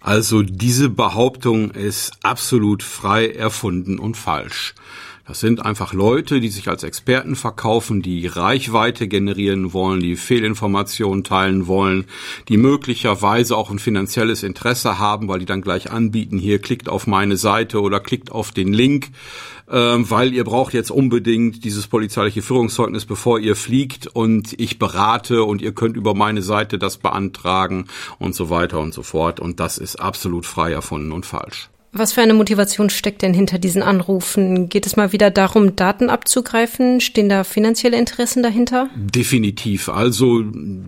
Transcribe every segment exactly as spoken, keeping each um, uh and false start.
Also diese Behauptung ist absolut frei erfunden und falsch. Das sind einfach Leute, die sich als Experten verkaufen, die Reichweite generieren wollen, die Fehlinformationen teilen wollen, die möglicherweise auch ein finanzielles Interesse haben, weil die dann gleich anbieten, hier klickt auf meine Seite oder klickt auf den Link, ähm, weil ihr braucht jetzt unbedingt dieses polizeiliche Führungszeugnis, bevor ihr fliegt, und ich berate und ihr könnt über meine Seite das beantragen und so weiter und so fort. Und das ist absolut frei erfunden und falsch. Was für eine Motivation steckt denn hinter diesen Anrufen? Geht es mal wieder darum, Daten abzugreifen? Stehen da finanzielle Interessen dahinter? Definitiv. Also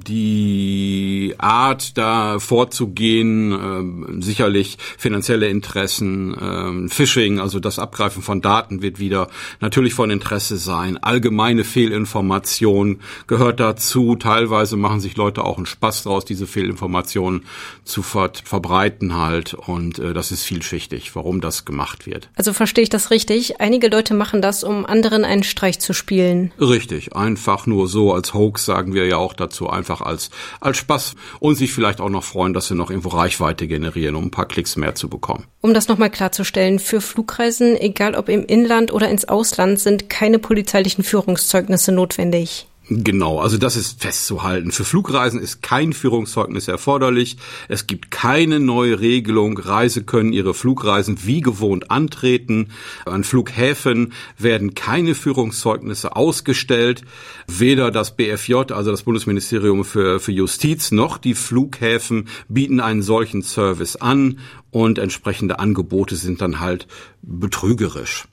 die Art, da vorzugehen, äh, sicherlich finanzielle Interessen, äh, Phishing, also das Abgreifen von Daten wird wieder natürlich von Interesse sein. Allgemeine Fehlinformation gehört dazu. Teilweise machen sich Leute auch einen Spaß draus, diese Fehlinformationen zu ver- verbreiten halt. Und äh, das ist vielschichtig, warum das gemacht wird. Also verstehe ich das richtig? Einige Leute machen das, um anderen einen Streich zu spielen. Richtig, einfach nur so als Hoax, sagen wir ja auch dazu, einfach als als Spaß und sich vielleicht auch noch freuen, dass sie noch irgendwo Reichweite generieren, um ein paar Klicks mehr zu bekommen. Um das nochmal klarzustellen, für Flugreisen, egal ob im Inland oder ins Ausland, sind keine polizeilichen Führungszeugnisse notwendig. Genau, also das ist festzuhalten. Für Flugreisen ist kein Führungszeugnis erforderlich. Es gibt keine neue Regelung. Reise können ihre Flugreisen wie gewohnt antreten. An Flughäfen werden keine Führungszeugnisse ausgestellt. Weder das B F J, also das Bundesministerium für, für Justiz, noch die Flughäfen bieten einen solchen Service an, und entsprechende Angebote sind dann halt betrügerisch.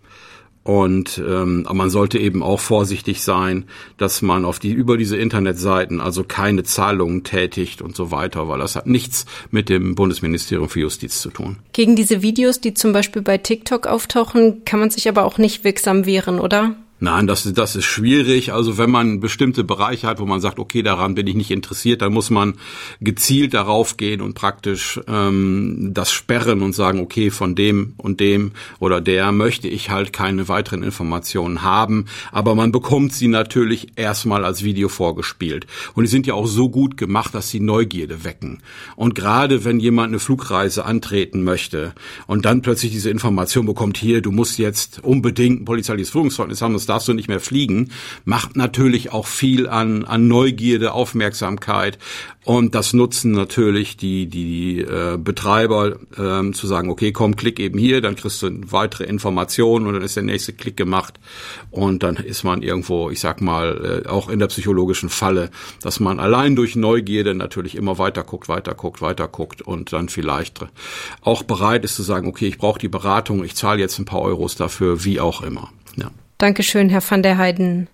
Und ähm, man sollte eben auch vorsichtig sein, dass man auf die über diese Internetseiten also keine Zahlungen tätigt und so weiter, weil das hat nichts mit dem Bundesministerium für Justiz zu tun. Gegen diese Videos, die zum Beispiel bei TikTok auftauchen, kann man sich aber auch nicht wirksam wehren, oder? Nein, das, das ist schwierig. Also wenn man bestimmte Bereiche hat, wo man sagt, okay, daran bin ich nicht interessiert, dann muss man gezielt darauf gehen und praktisch ähm, das sperren und sagen, okay, von dem und dem oder der möchte ich halt keine weiteren Informationen haben. Aber man bekommt sie natürlich erstmal als Video vorgespielt. Und die sind ja auch so gut gemacht, dass sie Neugierde wecken. Und gerade wenn jemand eine Flugreise antreten möchte und dann plötzlich diese Information bekommt, hier, du musst jetzt unbedingt ein polizeiliches Führungszeugnis haben, das darfst du nicht mehr fliegen, macht natürlich auch viel an, an Neugierde, Aufmerksamkeit. Und das nutzen natürlich die, die äh, Betreiber, ähm, zu sagen, okay, komm, klick eben hier, dann kriegst du weitere Informationen und dann ist der nächste Klick gemacht. Und dann ist man irgendwo, ich sag mal, äh, auch in der psychologischen Falle, dass man allein durch Neugierde natürlich immer weiter guckt, weiter guckt, weiter guckt und dann vielleicht auch bereit ist zu sagen, okay, ich brauche die Beratung, ich zahle jetzt ein paar Euros dafür, wie auch immer. Ja. Dankeschön, Herr van der Heijden.